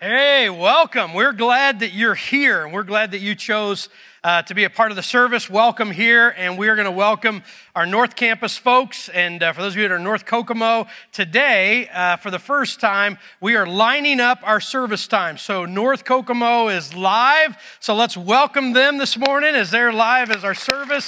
Hey, welcome. We're glad that you're here, and we're glad that you chose to be a part of the service. Welcome here, and we're going to welcome our North Campus folks. And for those of you that are North Kokomo, today, for the first time, we are lining up our service time. So North Kokomo is live, so let's welcome them this morning as they're live as our service.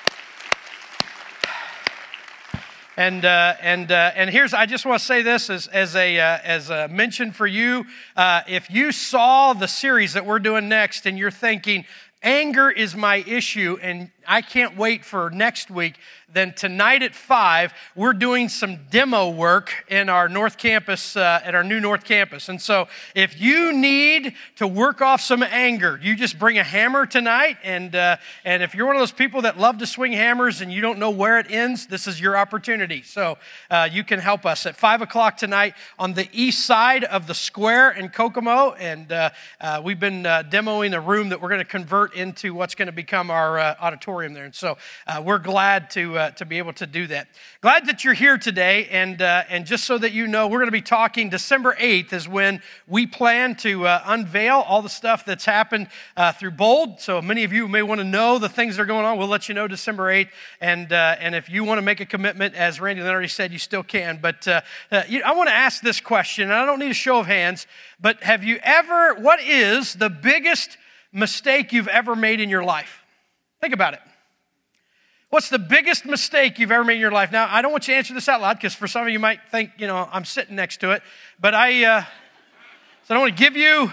And here's, I just want to say this as a mention for you. If you saw the series that we're doing next and you're thinking, anger is my issue and I can't wait for next week, then tonight at 5, we're doing some demo work in our North Campus, at our new North Campus. And so if you need to work off some anger, you just bring a hammer tonight. And if you're one of those people that love to swing hammers and you don't know where it ends, this is your opportunity. So you can help us at 5 o'clock tonight on the east side of the square in Kokomo. And we've been demoing a room that we're going to convert into what's going to become our auditorium there. And so we're glad to be able to do that. Glad that you're here today. And just so that you know, we're going to be talking December 8th is when we plan to unveil all the stuff that's happened through Bold. So many of you may want to know the things that are going on. We'll let you know December 8th. And if you want to make a commitment, as Randy already said, you still can. But I want to ask this question, and I don't need a show of hands, but what is the biggest mistake you've ever made in your life? Think about it. What's the biggest mistake you've ever made in your life? Now, I don't want you to answer this out loud because for some of you might think, I'm sitting next to it. But so I don't want to give you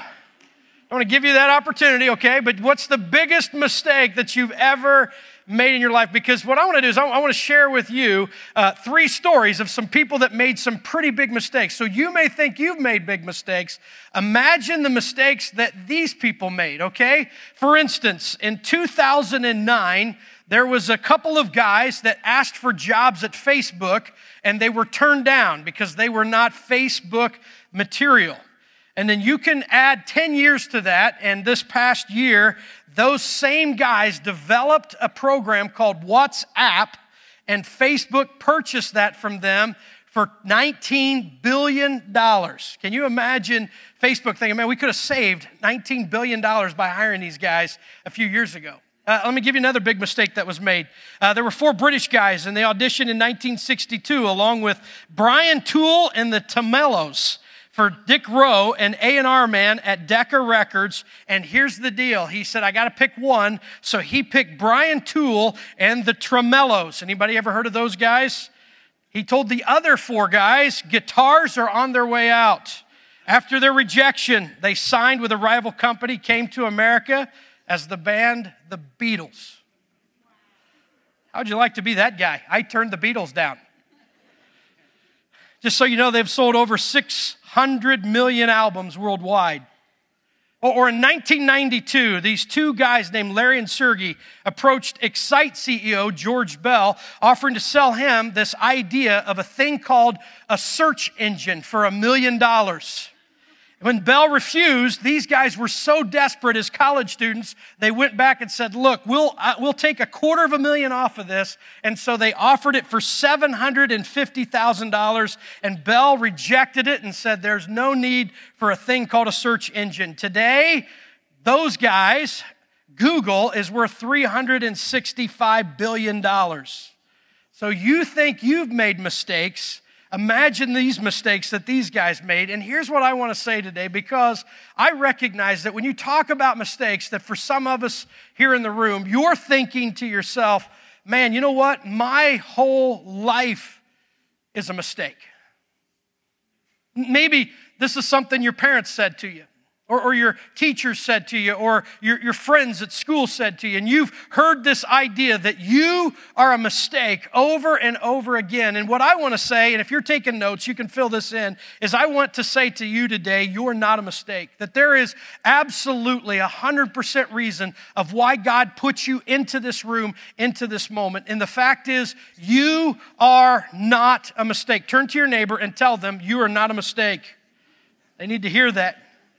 that opportunity, okay? But what's the biggest mistake that you've ever made in your life? Because what I want to do is I want to share with you 3 stories of some people that made some pretty big mistakes. So you may think you've made big mistakes. Imagine the mistakes that these people made, okay? For instance, in 2009, there was a couple of guys that asked for jobs at Facebook, and they were turned down because they were not Facebook material. And then you can add 10 years to that, and this past year, those same guys developed a program called WhatsApp, and Facebook purchased that from them for $19 billion. Can you imagine Facebook thinking, man, we could have saved $19 billion by hiring these guys a few years ago? Let me give you another big mistake that was made. There were 4 British guys, and they auditioned in 1962 along with Brian Toole and the Tamellos for Dick Rowe, an A&R man at Decca Records. And here's the deal. He said, I got to pick one. So he picked Brian Toole and the Tremellos. Anybody ever heard of those guys? He told the other 4 guys, guitars are on their way out. After their rejection, they signed with a rival company, came to America as the band The Beatles. How'd you like to be that guy? I turned the Beatles down. Just so you know, they've sold over 600 million albums worldwide. Or in 1992, these 2 guys named Larry and Sergey approached Excite CEO George Bell, offering to sell him this idea of a thing called a search engine for $1 million. When Bell refused, these guys were so desperate as college students, they went back and said, look, we'll take $250,000 off of this. And so they offered it for $750,000, and Bell rejected it and said there's no need for a thing called a search engine. Today, those guys, Google, is worth $365 billion. So you think you've made mistakes. Imagine these mistakes that these guys made. And here's what I want to say today, because I recognize that when you talk about mistakes, that for some of us here in the room, you're thinking to yourself, man, you know what? My whole life is a mistake. Maybe this is something your parents said to you, or your teachers said to you, or your friends at school said to you, and you've heard this idea that you are a mistake over and over again. And what I want to say, and if you're taking notes, you can fill this in, is I want to say to you today, you're not a mistake. That there is absolutely 100% reason of why God put you into this room, into this moment. And the fact is, you are not a mistake. Turn to your neighbor and tell them, you are not a mistake. They need to hear that.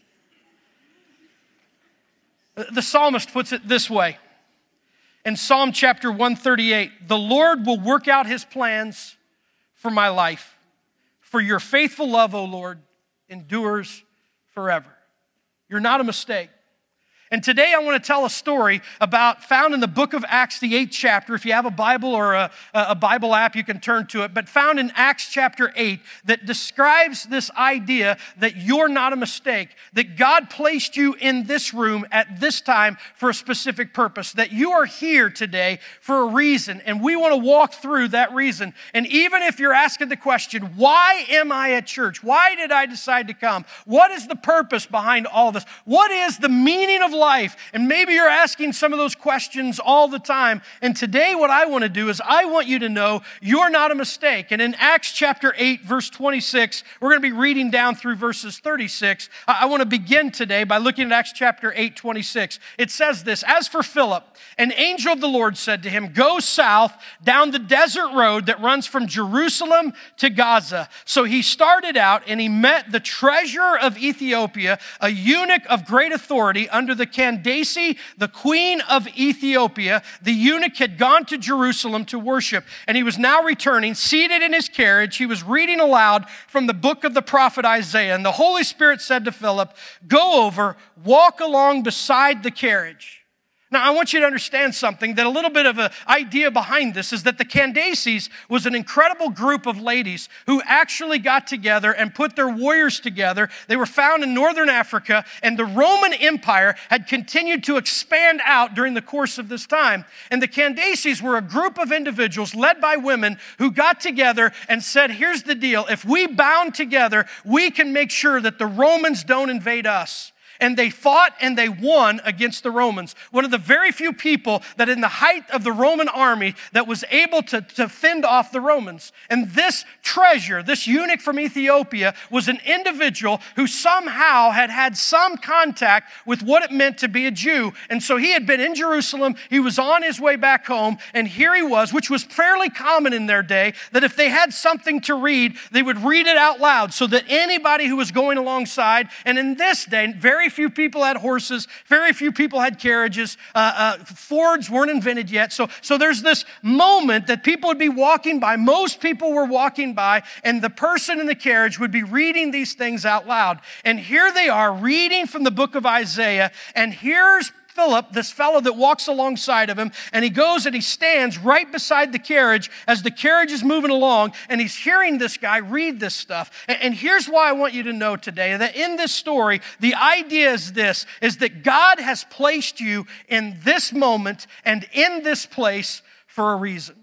The psalmist puts it this way. In Psalm chapter 138, the Lord will work out his plans for my life. For your faithful love, O Lord, endures forever. You're not a mistake. And today I want to tell a story found in the book of Acts, the 8th chapter. If you have a Bible or a Bible app, you can turn to it. But found in Acts chapter 8 that describes this idea that you're not a mistake, that God placed you in this room at this time for a specific purpose, that you are here today for a reason. And we want to walk through that reason. And even if you're asking the question, why am I at church? Why did I decide to come? What is the purpose behind all this? What is the meaning of life? And maybe you're asking some of those questions all the time. And today what I want to do is I want you to know you're not a mistake. And in Acts chapter 8, verse 26, we're going to be reading down through verses 36. I want to begin today by looking at Acts chapter 8, 26. It says this, "As for Philip, an angel of the Lord said to him, 'Go south down the desert road that runs from Jerusalem to Gaza.' So he started out and he met the treasurer of Ethiopia, a eunuch of great authority under the Candace, the queen of Ethiopia. The eunuch had gone to Jerusalem to worship, and he was now returning, seated in his carriage. He was reading aloud from the book of the prophet Isaiah. And the Holy Spirit said to Philip, 'Go over, walk along beside the carriage.'" Now, I want you to understand something, that a little bit of an idea behind this is that the Candaces was an incredible group of ladies who actually got together and put their warriors together. They were found in northern Africa, and the Roman Empire had continued to expand out during the course of this time. And the Candaces were a group of individuals led by women who got together and said, "Here's the deal. If we bound together, we can make sure that the Romans don't invade us." And they fought and they won against the Romans. One of the very few people that in the height of the Roman army that was able to fend off the Romans. And this treasure, this eunuch from Ethiopia, was an individual who somehow had some contact with what it meant to be a Jew. And so he had been in Jerusalem, he was on his way back home, and here he was, which was fairly common in their day, that if they had something to read, they would read it out loud so that anybody who was going alongside, and in this day, very few people had horses, very few people had carriages, Fords weren't invented yet. So there's this moment that people would be walking by, most people were walking by, and the person in the carriage would be reading these things out loud. And here they are reading from the book of Isaiah, and here's Philip, this fellow that walks alongside of him, and he goes and he stands right beside the carriage as the carriage is moving along, and he's hearing this guy read this stuff. And here's why I want you to know today, that in this story, the idea is this, is that God has placed you in this moment and in this place for a reason.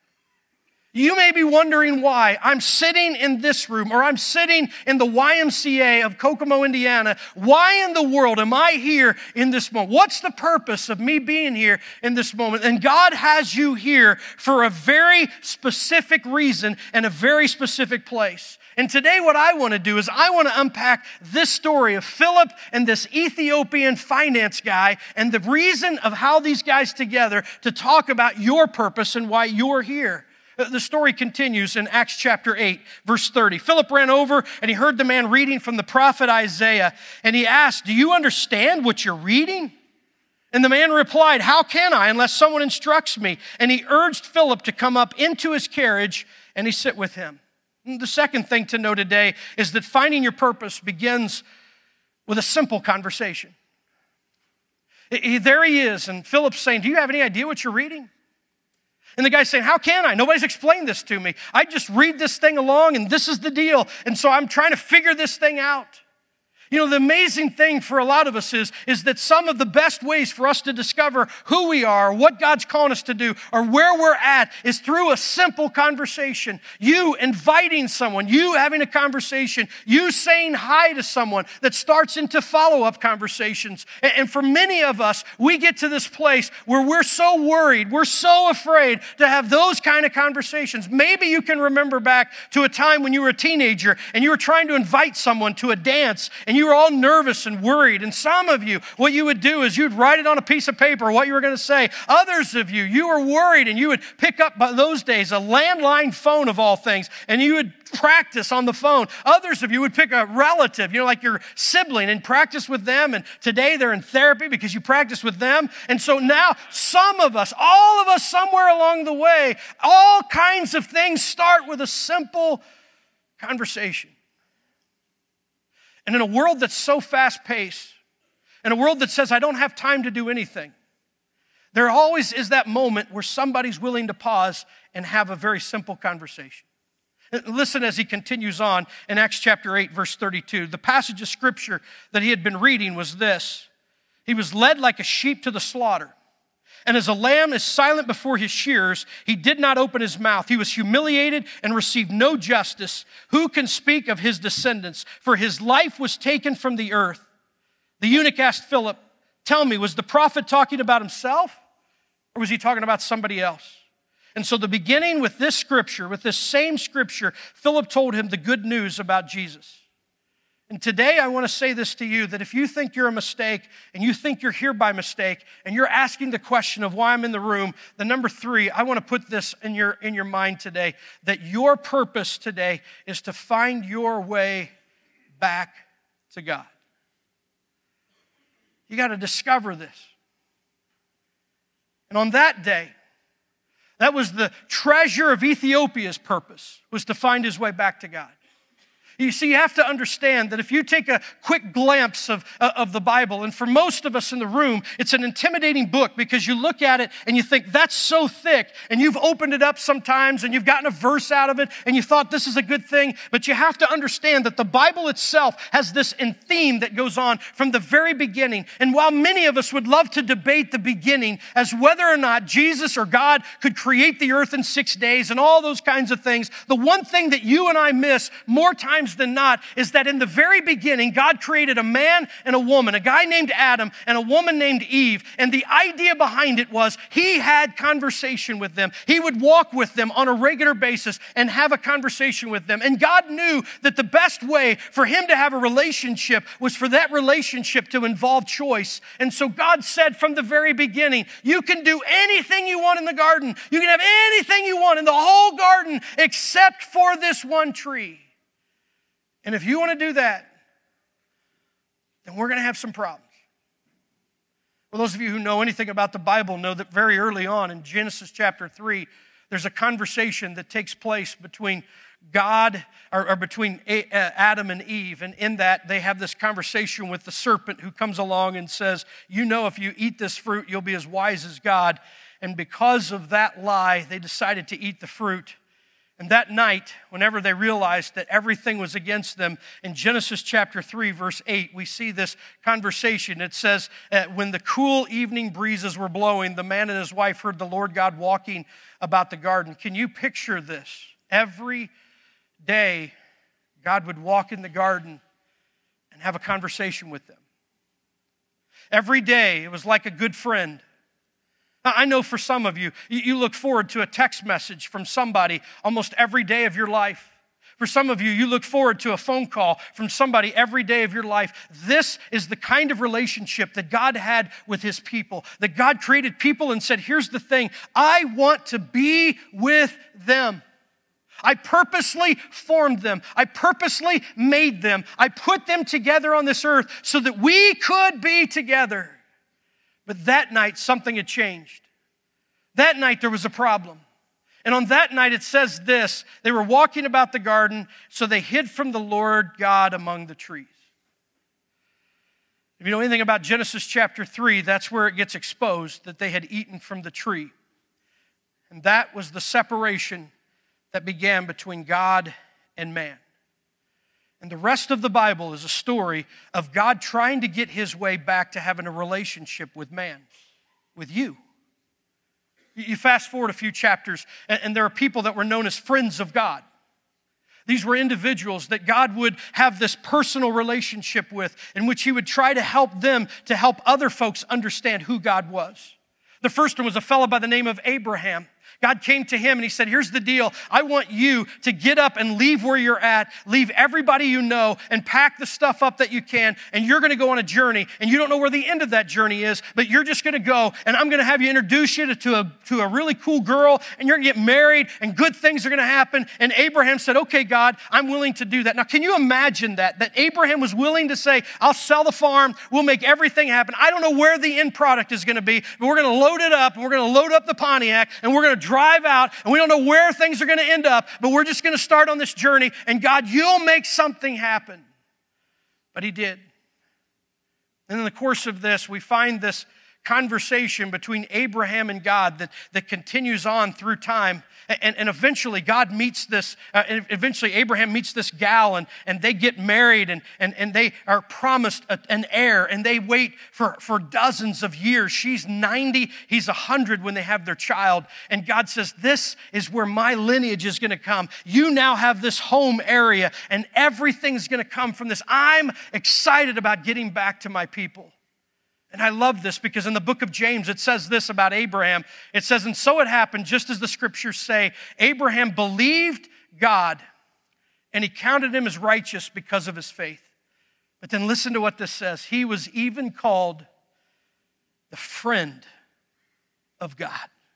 You may be wondering why I'm sitting in this room, or I'm sitting in the YMCA of Kokomo, Indiana. Why in the world am I here in this moment? What's the purpose of me being here in this moment? And God has you here for a very specific reason and a very specific place. And today what I want to do is I want to unpack this story of Philip and this Ethiopian finance guy and the reason of how these guys together to talk about your purpose and why you're here. The story continues in Acts chapter 8, verse 30. Philip ran over and he heard the man reading from the prophet Isaiah, and he asked, "Do you understand what you're reading?" And the man replied, "How can I unless someone instructs me?" And he urged Philip to come up into his carriage and he sit with him. And the second thing to know today is that finding your purpose begins with a simple conversation. There he is, and Philip's saying, "Do you have any idea what you're reading?" And the guy's saying, "How can I? Nobody's explained this to me. I just read this thing along, and this is the deal. And so I'm trying to figure this thing out." You know, the amazing thing for a lot of us is that some of the best ways for us to discover who we are, what God's calling us to do, or where we're at is through a simple conversation. You inviting someone, you having a conversation, you saying hi to someone that starts into follow-up conversations. And for many of us, we get to this place where we're so worried, we're so afraid to have those kind of conversations. Maybe you can remember back to a time when you were a teenager and you were trying to invite someone to a dance, and you were all nervous and worried. And some of you, what you would do is you'd write it on a piece of paper what you were going to say. Others of you, you were worried and you would pick up, by those days, a landline phone of all things, and you would practice on the phone. Others of you would pick a relative, like your sibling, and practice with them. And today they're in therapy because you practice with them. And so now some of us, all of us somewhere along the way, all kinds of things start with a simple conversation. And in a world that's so fast-paced, in a world that says, I don't have time to do anything, there always is that moment where somebody's willing to pause and have a very simple conversation. Listen as he continues on in Acts chapter 8, verse 32. The passage of scripture that he had been reading was this: he was led like a sheep to the slaughter, and as a lamb is silent before his shearers, he did not open his mouth. He was humiliated and received no justice. Who can speak of his descendants? For his life was taken from the earth. The eunuch asked Philip, tell me, was the prophet talking about himself, or was he talking about somebody else? And so the beginning with this scripture, with this same scripture, Philip told him the good news about Jesus. And today I want to say this to you, that if you think you're a mistake and you think you're here by mistake and you're asking the question of why I'm in the room, the number 3, I want to put this in your mind today, that your purpose today is to find your way back to God. You got to discover this. And on that day, that was the treasure of Ethiopia's purpose, was to find his way back to God. You see, you have to understand that if you take a quick glimpse of the Bible, and for most of us in the room, it's an intimidating book because you look at it and you think, that's so thick, and you've opened it up sometimes and you've gotten a verse out of it and you thought this is a good thing, but you have to understand that the Bible itself has this theme that goes on from the very beginning. And while many of us would love to debate the beginning as whether or not Jesus or God could create the earth in 6 days and all those kinds of things, the one thing that you and I miss more times than not is that in the very beginning, God created a man and a woman, a guy named Adam and a woman named Eve. And the idea behind it was he had conversation with them. He would walk with them on a regular basis and have a conversation with them. And God knew that the best way for him to have a relationship was for that relationship to involve choice. And so God said from the very beginning, you can do anything you want in the garden. You can have anything you want in the whole garden except for this one tree. And if you want to do that, then we're going to have some problems. Well, those of you who know anything about the Bible know that very early on in Genesis chapter 3, there's a conversation that takes place between God, or between Adam and Eve. And in that, they have this conversation with the serpent who comes along and says, you know, if you eat this fruit, you'll be as wise as God. And because of that lie, they decided to eat the fruit. And that night, whenever they realized that everything was against them, in Genesis chapter 3, verse 8, we see this conversation. It says, when the cool evening breezes were blowing, the man and his wife heard the Lord God walking about the garden. Can you picture this? Every day, God would walk in the garden and have a conversation with them. Every day, it was like a good friend. I know for some of you, you look forward to a text message from somebody almost every day of your life. For some of you, you look forward to a phone call from somebody every day of your life. This is the kind of relationship that God had with his people. That God created people and said, here's the thing, I want to be with them. I purposely formed them. I purposely made them. I put them together on this earth so that we could be together. But that night, something had changed. That night, there was a problem. And on that night, it says this, they were walking about the garden, so they hid from the Lord God among the trees. If you know anything about Genesis chapter 3, that's where it gets exposed that they had eaten from the tree. And that was the separation that began between God and man. And the rest of the Bible is a story of God trying to get his way back to having a relationship with man, with you. You fast forward a few chapters, and there are people that were known as friends of God. These were individuals that God would have this personal relationship with, in which he would try to help them to help other folks understand who God was. The first one was a fellow by the name of Abraham. God came to him and he said, here's the deal. I want you to get up and leave where you're at, leave everybody you know, and pack the stuff up that you can, and you're going to go on a journey, and you don't know where the end of that journey is, but you're just going to go, and I'm going to have you introduce you to a really cool girl, and you're going to get married, and good things are going to happen. And Abraham said, okay, God, I'm willing to do that. Now, can you imagine that Abraham was willing to say, I'll sell the farm, we'll make everything happen. I don't know where the end product is going to be, but we're going to load it up, and we're going to load up the Pontiac, and we're going to drive out, and we don't know where things are going to end up, but we're just going to start on this journey, and God, you'll make something happen. But he did. And in the course of this, we find this conversation between Abraham and God that continues on through time. And eventually God meets this, eventually Abraham meets this gal and they get married and they are promised an heir and they wait for dozens of years. She's 90, he's 100 when they have their child. And God says, this is where my lineage is gonna come. You now have this home area and everything's gonna come from this. I'm excited about getting back to my people. And I love this because in the book of James, it says this about Abraham. It says, and so it happened, just as the scriptures say, Abraham believed God and he counted him as righteous because of his faith. But then listen to what this says. He was even called the friend of God.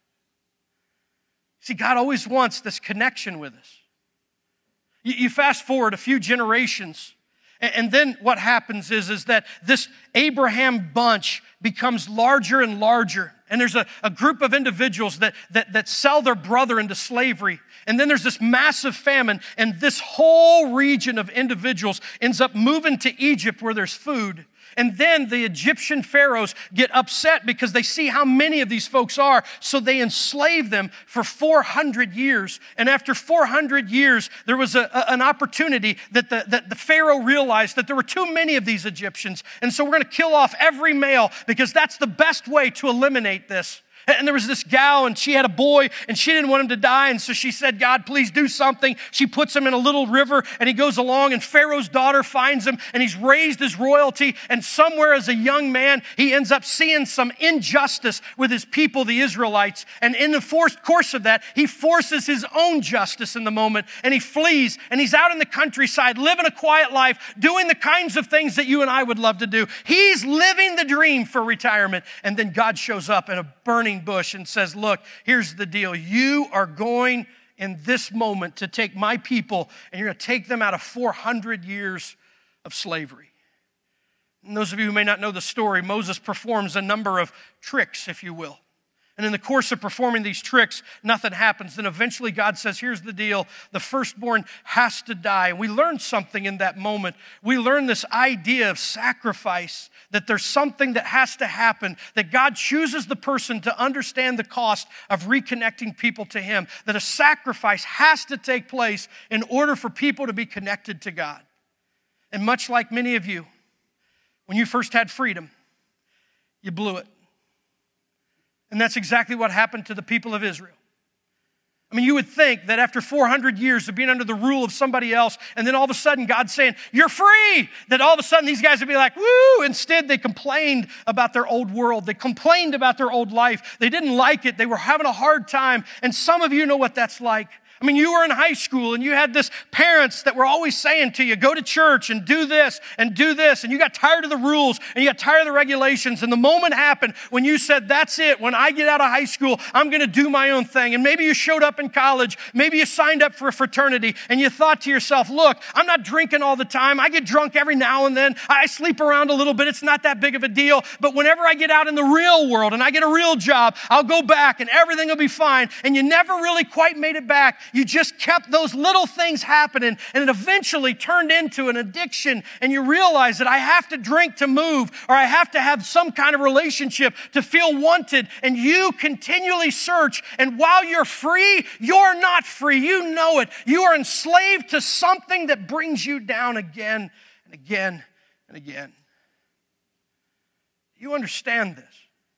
See, God always wants this connection with us. You fast forward a few generations, and then what happens is that this Abraham bunch becomes larger and larger. And there's a group of individuals that sell their brother into slavery. And then there's this massive famine. And this whole region of individuals ends up moving to Egypt where there's food. And then the Egyptian pharaohs get upset because they see how many of these folks are, so they enslave them for 400 years. And after 400 years, there was an opportunity that the pharaoh realized that there were too many of these Egyptians. And so we're going to kill off every male because that's the best way to eliminate this. And there was this gal, and she had a boy, and she didn't want him to die, and so she said, God, please do something. She puts him in a little river, and he goes along, and Pharaoh's daughter finds him, and he's raised as royalty, and somewhere as a young man, he ends up seeing some injustice with his people, the Israelites, and in the course of that, he forces his own justice in the moment, and he flees, and he's out in the countryside, living a quiet life, doing the kinds of things that you and I would love to do. He's living the dream for retirement, and then God shows up in a burning bush and says, look, here's the deal. You are going in this moment to take my people and you're going to take them out of 400 years of slavery. And those of you who may not know the story, Moses performs a number of tricks, if you will. And in the course of performing these tricks, nothing happens. Then eventually God says, here's the deal. The firstborn has to die. And we learn something in that moment. We learn this idea of sacrifice, that there's something that has to happen, that God chooses the person to understand the cost of reconnecting people to Him, that a sacrifice has to take place in order for people to be connected to God. And much like many of you, when you first had freedom, you blew it. And that's exactly what happened to the people of Israel. I mean, you would think that after 400 years of being under the rule of somebody else, and then all of a sudden God's saying, you're free, that all of a sudden these guys would be like, woo! Instead, they complained about their old world. They complained about their old life. They didn't like it. They were having a hard time. And some of you know what that's like. I mean, you were in high school and you had this parents that were always saying to you, go to church and do this and do this. And you got tired of the rules and you got tired of the regulations. And the moment happened when you said, that's it. When I get out of high school, I'm going to do my own thing. And maybe you showed up in college. Maybe you signed up for a fraternity and you thought to yourself, look, I'm not drinking all the time. I get drunk every now and then. I sleep around a little bit. It's not that big of a deal. But whenever I get out in the real world and I get a real job, I'll go back and everything will be fine. And you never really quite made it back. You just kept those little things happening, and it eventually turned into an addiction, and you realize that I have to drink to move, or I have to have some kind of relationship to feel wanted, and you continually search, and while you're free, you're not free. You know it. You are enslaved to something that brings you down again and again and again. You understand this,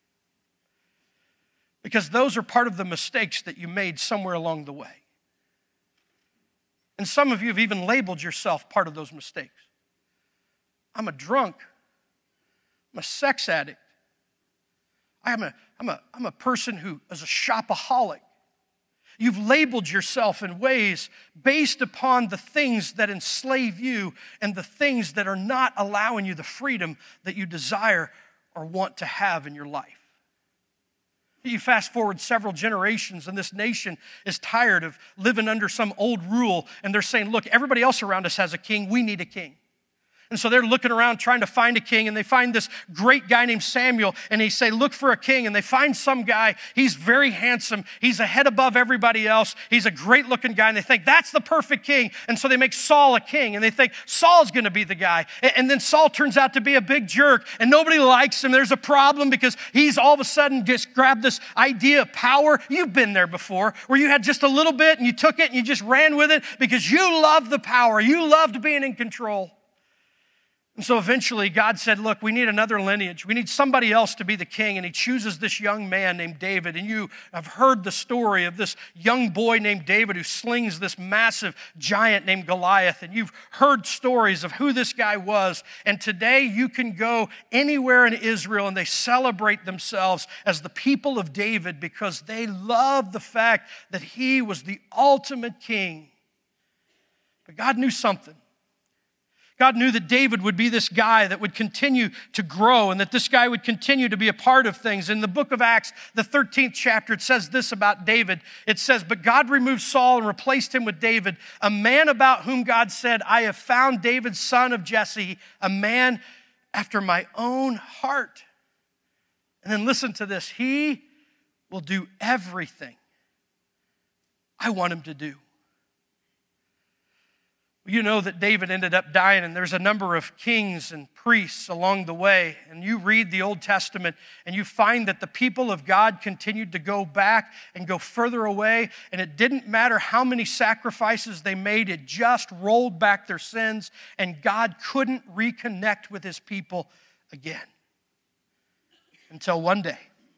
because those are part of the mistakes that you made somewhere along the way. And some of you have even labeled yourself part of those mistakes. I'm a drunk. I'm a sex addict. I'm a person who is a shopaholic. You've labeled yourself in ways based upon the things that enslave you and the things that are not allowing you the freedom that you desire or want to have in your life. You fast forward several generations and this nation is tired of living under some old rule, and they're saying, look, everybody else around us has a king. We need a king. And so they're looking around trying to find a king, and they find this great guy named Samuel, and they say, look for a king. And they find some guy. He's very handsome. He's a head above everybody else. He's a great looking guy, and they think that's the perfect king. And so they make Saul a king, and they think Saul's going to be the guy. And then Saul turns out to be a big jerk, and nobody likes him. There's a problem because he's all of a sudden just grabbed this idea of power. You've been there before, where you had just a little bit, and you took it, and you just ran with it because you loved the power. You loved being in control. And so eventually God said, look, we need another lineage. We need somebody else to be the king. And he chooses this young man named David. And you have heard the story of this young boy named David who slings this massive giant named Goliath. And you've heard stories of who this guy was. And today you can go anywhere in Israel and they celebrate themselves as the people of David because they love the fact that he was the ultimate king. But God knew something. God knew that David would be this guy that would continue to grow and that this guy would continue to be a part of things. In the book of Acts, the 13th chapter, it says this about David. It says, but God removed Saul and replaced him with David, a man about whom God said, I have found David, son of Jesse, a man after my own heart. And then listen to this. He will do everything I want him to do. You know that David ended up dying, and there's a number of kings and priests along the way. And you read the Old Testament, and you find that the people of God continued to go back and go further away. And it didn't matter how many sacrifices they made, it just rolled back their sins, and God couldn't reconnect with his people again. Until one day.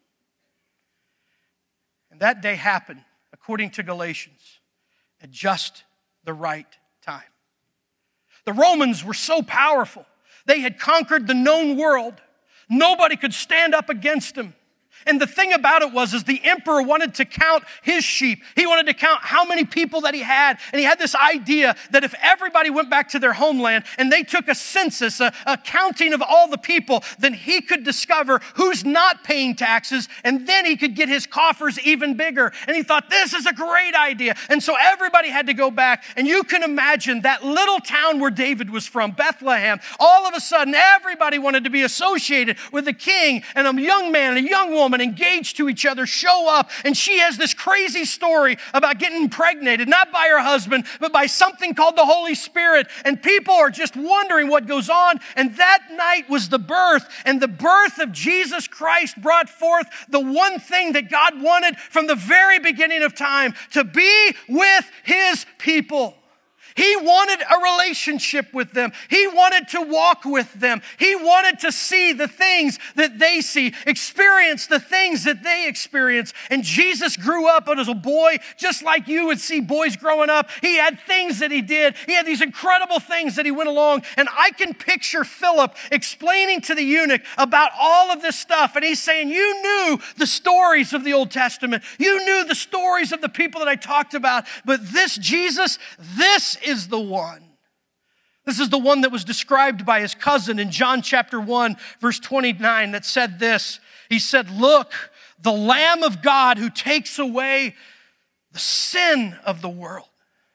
And that day happened, according to Galatians, at just the right time. The Romans were so powerful. They had conquered the known world. Nobody could stand up against them. And the thing about it was the emperor wanted to count his sheep. He wanted to count how many people that he had. And he had this idea that if everybody went back to their homeland and they took a census, a counting of all the people, then he could discover who's not paying taxes, and then he could get his coffers even bigger. And he thought, this is a great idea. And so everybody had to go back. And you can imagine that little town where David was from, Bethlehem, all of a sudden everybody wanted to be associated with a king, and a young man and a young woman engaged to each other show up, and she has this crazy story about getting impregnated, not by her husband, but by something called the Holy Spirit, and people are just wondering what goes on. And that night was the birth, and the birth of Jesus Christ brought forth the one thing that God wanted from the very beginning of time, to be with his people. He wanted a relationship with them. He wanted to walk with them. He wanted to see the things that they see, experience the things that they experience. And Jesus grew up as a boy, just like you would see boys growing up. He had things that he did. He had these incredible things that he went along. And I can picture Philip explaining to the eunuch about all of this stuff. And he's saying, you knew the stories of the Old Testament. You knew the stories of the people that I talked about. But this Jesus, this is the one. This is the one that was described by his cousin in John chapter 1, verse 29, that said this. He said, look, the Lamb of God who takes away the sin of the world.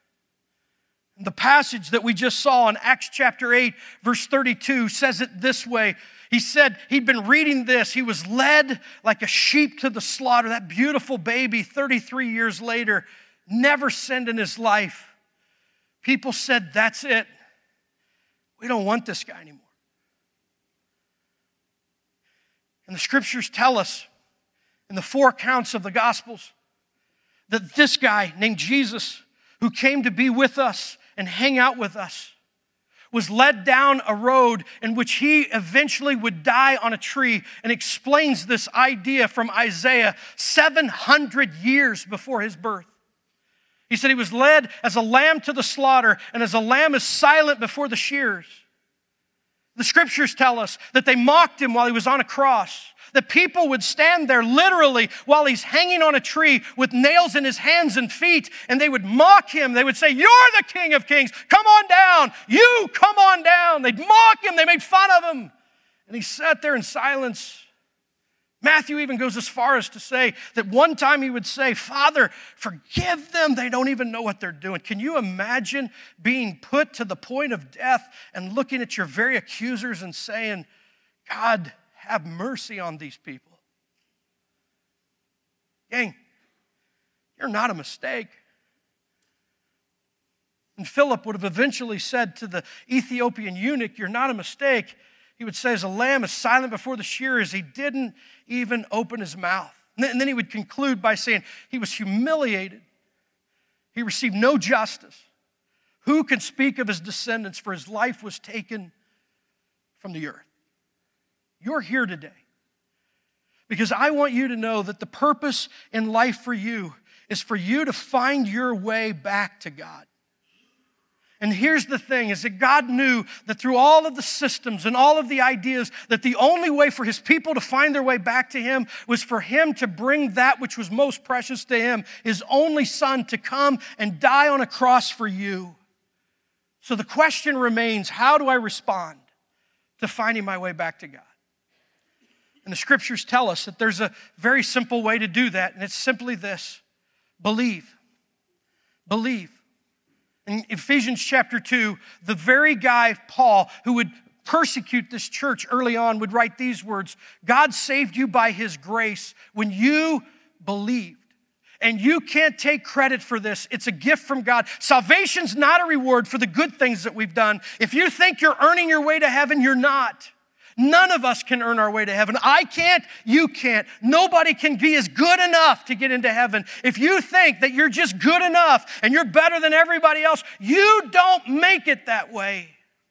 And the passage that we just saw in Acts chapter 8, verse 32 says it this way. He said he'd been reading this. He was led like a sheep to the slaughter. That beautiful baby, 33 years later, never sinned in his life. People said, that's it. We don't want this guy anymore. And the scriptures tell us in the 4 accounts of the Gospels that this guy named Jesus, who came to be with us and hang out with us, was led down a road in which he eventually would die on a tree, and explains this idea from Isaiah 700 years before his birth. He said he was led as a lamb to the slaughter, and as a lamb is silent before the shearers. The scriptures tell us that they mocked him while he was on a cross. That people would stand there literally while he's hanging on a tree with nails in his hands and feet, and they would mock him. They would say, you're the King of Kings. Come on down. You come on down. They'd mock him. They made fun of him. And he sat there in silence Matthew even goes as far as to say that one time he would say, Father, forgive them. They don't even know what they're doing. Can you imagine being put to the point of death and looking at your very accusers and saying, God, have mercy on these people? Gang, you're not a mistake. And Philip would have eventually said to the Ethiopian eunuch, you're not a mistake. He would say, as a lamb is silent before the shearers, he didn't even open his mouth. And then he would conclude by saying, he was humiliated. He received no justice. Who can speak of his descendants, for his life was taken from the earth? You're here today because I want you to know that the purpose in life for you is for you to find your way back to God. And here's the thing, is that God knew that through all of the systems and all of the ideas, that the only way for his people to find their way back to him was for him to bring that which was most precious to him, his only son, to come and die on a cross for you. So the question remains, how do I respond to finding my way back to God? And the scriptures tell us that there's a very simple way to do that, and it's simply this: believe. Believe. In Ephesians chapter 2, the very guy, Paul, who would persecute this church early on, would write these words: God saved you by his grace when you believed. And you can't take credit for this. It's a gift from God. Salvation's not a reward for the good things that we've done. If you think you're earning your way to heaven, you're not. None of us can earn our way to heaven. I can't, you can't. Nobody can be as good enough to get into heaven. If you think that you're just good enough and you're better than everybody else, you don't make it that way.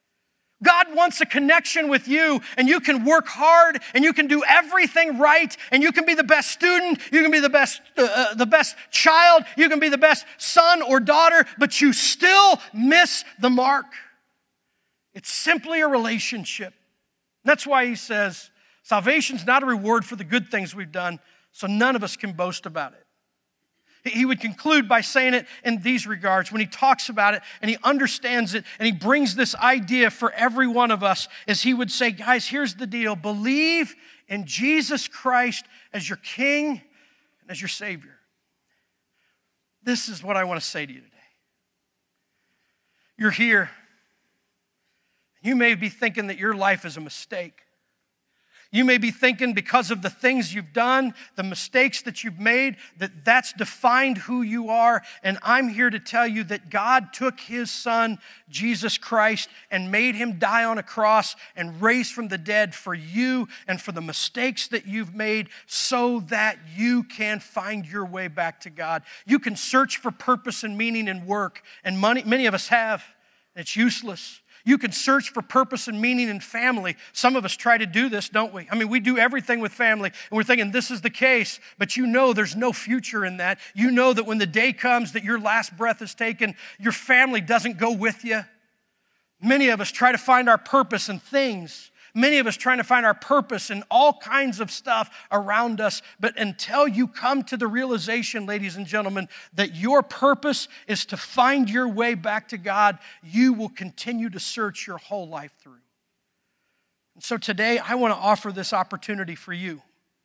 God wants a connection with you, and you can work hard and you can do everything right, and you can be the best student, you can be the best child, you can be the best son or daughter, but you still miss the mark. It's simply a relationship. That's why he says, salvation's not a reward for the good things we've done, so none of us can boast about it. He would conclude by saying it in these regards. When he talks about it and he understands it and he brings this idea for every one of us, is he would say, guys, here's the deal. Believe in Jesus Christ as your King and as your Savior. This is what I want to say to you today. You're here. You may be thinking that your life is a mistake. You may be thinking because of the things you've done, the mistakes that you've made, that that's defined who you are. And I'm here to tell you that God took his son, Jesus Christ, and made him die on a cross and raised from the dead for you and for the mistakes that you've made, so that you can find your way back to God. You can search for purpose and meaning in work, and money, many of us have, and it's useless. You can search for purpose and meaning in family. Some of us try to do this, don't we? I mean, we do everything with family, and we're thinking this is the case, but you know there's no future in that. You know that when the day comes that your last breath is taken, your family doesn't go with you. Many of us try to find our purpose in things. Many of us trying to find our purpose in all kinds of stuff around us. But until you come to the realization, ladies and gentlemen, that your purpose is to find your way back to God, you will continue to search your whole life through. And so today, I want to offer this opportunity for you.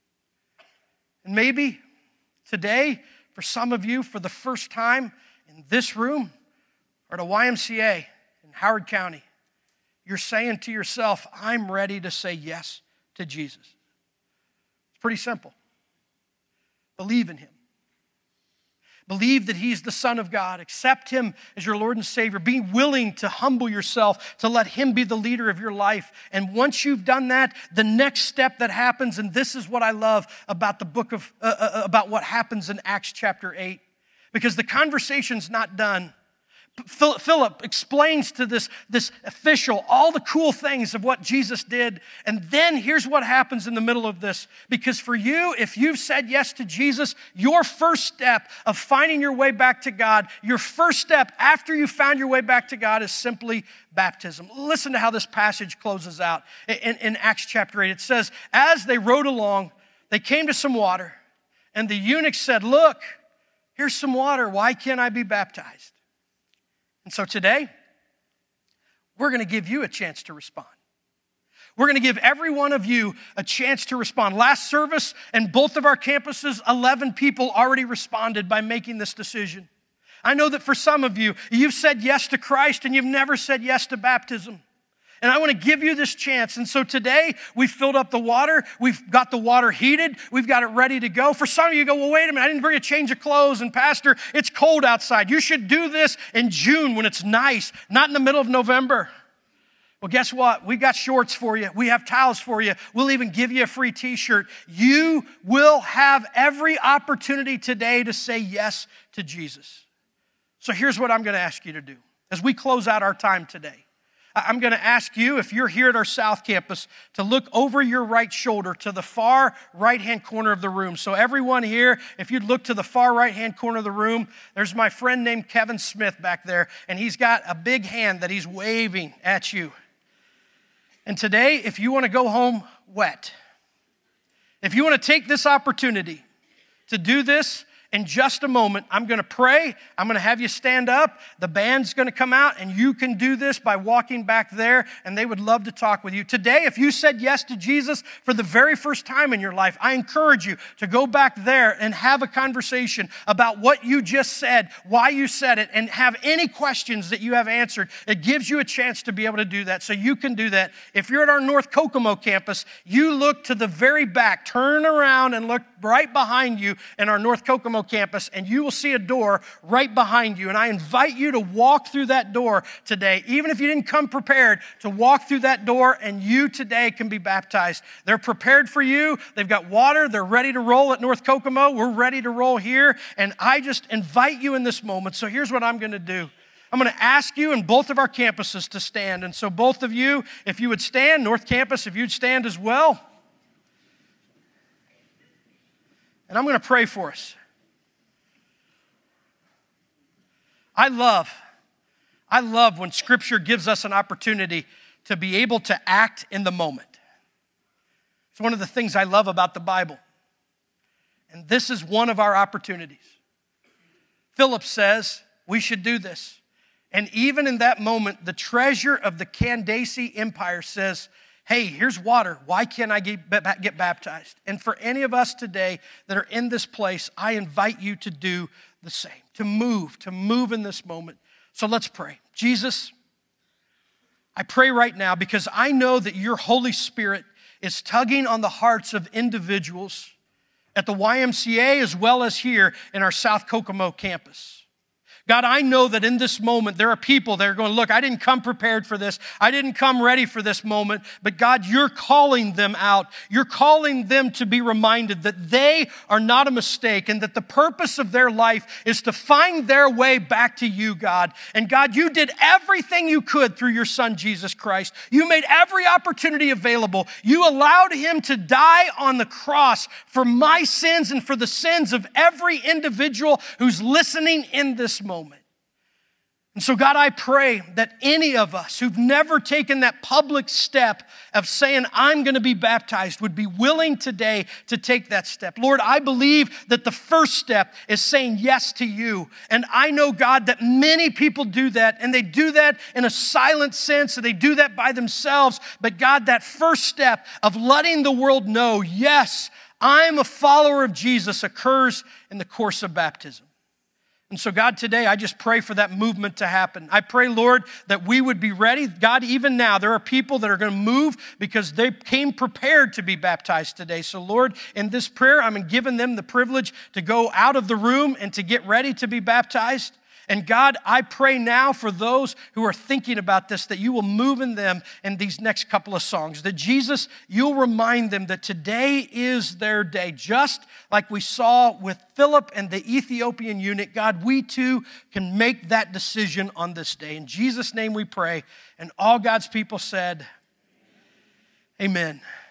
And maybe today, for some of you, for the first time in this room or at a YMCA in Howard County, you're saying to yourself, I'm ready to say yes to Jesus. It's pretty simple. Believe in him. Believe that he's the Son of God. Accept him as your Lord and Savior. Be willing to humble yourself, to let him be the leader of your life. And once you've done that, the next step that happens, and this is what I love about the book of, about what happens in Acts chapter 8, because the conversation's not done. Philip explains to this official all the cool things of what Jesus did. And then here's what happens in the middle of this. Because for you, if you've said yes to Jesus, your first step of finding your way back to God, your first step after you found your way back to God is simply baptism. Listen to how this passage closes out in Acts chapter 8. It says, as they rode along, they came to some water. And the eunuch said, look, here's some water. Why can't I be baptized? And so today, we're going to give you a chance to respond. We're going to give every one of you a chance to respond. Last service, and both of our campuses, 11 people already responded by making this decision. I know that for some of you, you've said yes to Christ and you've never said yes to baptism. And I want to give you this chance. And so today, we filled up the water. We've got the water heated. We've got it ready to go. For some of you go, well, wait a minute, I didn't bring a change of clothes. And Pastor, it's cold outside. You should do this in June when it's nice, not in the middle of November. Well, guess what? We got shorts for you. We have towels for you. We'll even give you a free t-shirt. You will have every opportunity today to say yes to Jesus. So here's what I'm going to ask you to do. As we close out our time today, I'm going to ask you, if you're here at our South Campus, to look over your right shoulder to the far right-hand corner of the room. So everyone here, if you'd look to the far right-hand corner of the room, there's my friend named Kevin Smith back there, and he's got a big hand that he's waving at you. And today, if you want to go home wet, if you want to take this opportunity to do this, in just a moment, I'm going to pray. I'm going to have you stand up. The band's going to come out, and you can do this by walking back there, and they would love to talk with you. Today, if you said yes to Jesus for the very first time in your life, I encourage you to go back there and have a conversation about what you just said, why you said it, and have any questions that you have answered. It gives you a chance to be able to do that, so you can do that. If you're at our North Kokomo campus, you look to the very back, turn around and look right behind you in our North Kokomo campus, and you will see a door right behind you. And I invite you to walk through that door today, even if you didn't come prepared, to walk through that door, and you today can be baptized. They're prepared for you. They've got water. They're ready to roll at North Kokomo. We're ready to roll here. And I just invite you in this moment. So here's what I'm going to do. I'm going to ask you in both of our campuses to stand. And so both of you, if you would stand, North Campus, if you'd stand as well. And I'm going to pray for us. I love when Scripture gives us an opportunity to be able to act in the moment. It's one of the things I love about the Bible. And this is one of our opportunities. Philip says we should do this. And even in that moment, the treasure of the Candace Empire says, hey, here's water. Why can't I get baptized? And for any of us today that are in this place, I invite you to do the same, to move in this moment. So let's pray. Jesus, I pray right now because I know that your Holy Spirit is tugging on the hearts of individuals at the YMCA as well as here in our South Kokomo campus. God, I know that in this moment, there are people that are going, look, I didn't come prepared for this. I didn't come ready for this moment. But God, you're calling them out. You're calling them to be reminded that they are not a mistake and that the purpose of their life is to find their way back to you, God. And God, you did everything you could through your Son, Jesus Christ. You made every opportunity available. You allowed him to die on the cross for my sins and for the sins of every individual who's listening in this moment. And so, God, I pray that any of us who've never taken that public step of saying, I'm going to be baptized, would be willing today to take that step. Lord, I believe that the first step is saying yes to you. And I know, God, that many people do that, and they do that in a silent sense, and they do that by themselves. But God, that first step of letting the world know, yes, I'm a follower of Jesus, occurs in the course of baptism. And so, God, today, I just pray for that movement to happen. I pray, Lord, that we would be ready. God, even now, there are people that are going to move because they came prepared to be baptized today. So, Lord, in this prayer, I'm giving them the privilege to go out of the room and to get ready to be baptized. And God, I pray now for those who are thinking about this, that you will move in them in these next couple of songs. That Jesus, you'll remind them that today is their day. Just like we saw with Philip and the Ethiopian eunuch, God, we too can make that decision on this day. In Jesus' name we pray. And all God's people said, amen.